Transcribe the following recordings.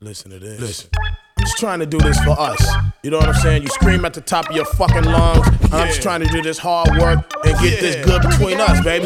Listen to this. Listen. I'm just trying to do this for us. You know what I'm saying? You scream at the top of your fucking lungs. I'm just trying to do this hard work and get this good between us, baby.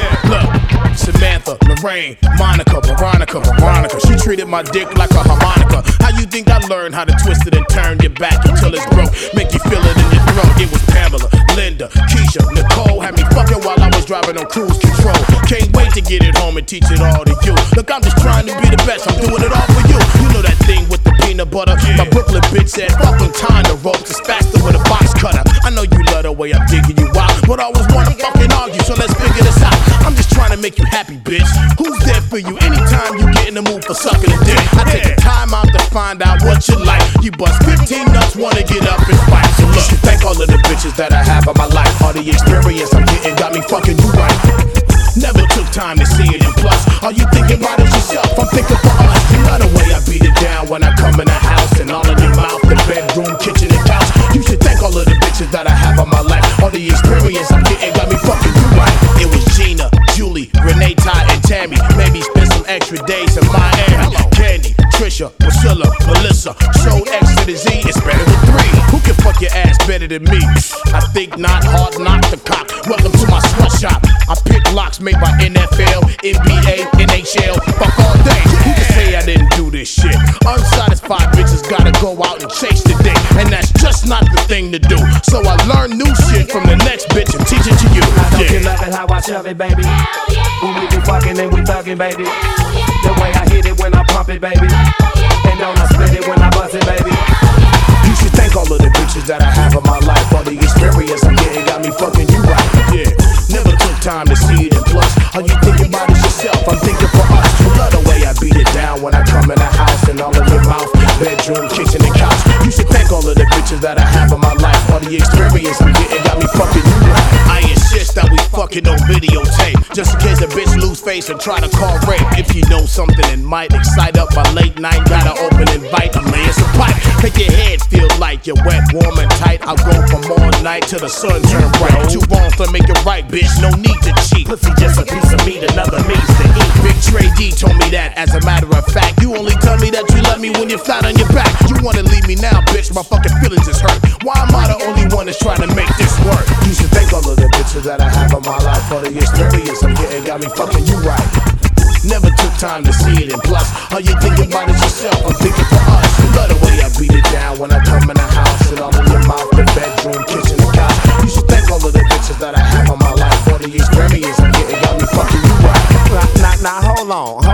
Look, Samantha, Lorraine, Monica, Veronica. She treated my dick like a harmonica. How you think I learned how to twist it and turn your back until it's broke? Make you feel it in your throat. It was Pamela, Linda, Keisha, Nicole. Had me fucking while I was driving on cruise control. Can't wait to get it home and teach it all to you. Look, I'm just trying to be the best. I'm doing it all for you. You know that thing with the peanut butter? My Brooklyn bitch said, fucking tying the ropes is faster with a box cutter. I know you love the way I'm digging you out, but I always wanna fucking argue, so let's figure this out. I'm just trying to make you happy, bitch. Who's there for you anytime you get in the mood for sucking a dick? I take the time out to find out what you like. You bust 15 nuts, wanna get up and fight. So look, thank all of the bitches that I have in my life. All the experience I'm getting got me fucking you right. Never took time to see it, and plus, all you thinking about is yourself. I'm thinking for us. You know the way I beat it down when I come in the house, and all in your mouth, the bedroom, kitchen, and couch. You should thank all of the bitches that I have in my life. All the experience I'm getting got me fucking you right. It was Gina, Julie, Renee, Ty, and Tammy. Maybe spend some extra days in Miami. Candy, Trisha, Priscilla, Melissa. So X to the Z, it's better with 3. Who can fuck your ass better than me? I think not, hard knock the cock. Welcome to my sweatshop. I pick locks made by NFL, NBA, NHL. Fuck all day. Who can say I didn't do this shit? Unsatisfied bitches gotta go out and chase the dick, and that's just not the thing to do. So I learn new shit from the next bitch and teach it to you. I don't you love it how I shove it, baby. When we be fucking and we thugging, baby. The way I hit it when I pump it, baby. And don't I split it when I bust it, baby. You should thank all of the bitches that I have in my life. All the experience I'm getting got me fucking you right. Yeah, never took time to see it, and plus, all you thinking about is yourself. I'm thinking for us. You love the way I beat it down when I come in the house, and all in your mouth, bedroom, kitchen, and couch. You should thank all of the bitches that I have in my life. All the experience I'm getting got me fucking you right. I insist that we fucking on videotape, just in case a bitch lose face and try to call rape. If you know something that might excite up my late night, gotta open and bite. I'm laying some pipe. Make your head feel like you're wet, warm, and tight. I'll go from all night till the sun turn bright. 2 wrongs to make it right, bitch. No need to cheat. Pussy just a piece of meat, another means to eat. Big Trey D told me that. As a matter of fact, you only tell me that you love me when you're flat on your back. You wanna leave me now, bitch? My fucking feelings is hurt. Why am I the only one that's trying to make this work? You should thank all of the bitches that I have in my life. For the experience I'm getting got me fucking you right. Never took time to see it, and plus, all you thinking about is yourself. I'm thinking for us. You love the way I beat it down when I come in the house, and all in your mouth, the bedroom, kitchen, and couch. You should thank all of the bitches that I have in my life. For the experience I'm getting got me fucking you right. Now, hold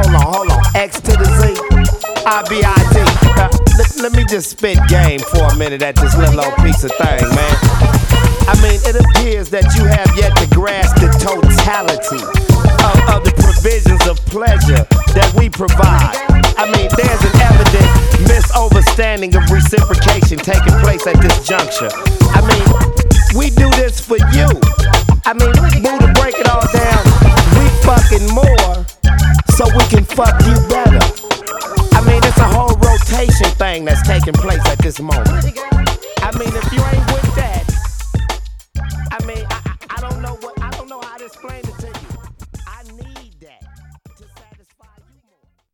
on. X to the Z, I-B-I-T. Let me just spit game for a minute at this little old piece of thing, man. I mean, it appears that you have yet to grasp the totality of the provisions of pleasure that we provide. I mean, there's an evident misunderstanding of reciprocation taking place at this juncture. I mean, we do this for you. I mean, boo, to break it all down, we fucking more so we can fuck you better. I mean, it's a whole rotation thing that's taking place at this moment. I mean, if you ain't with that, I mean,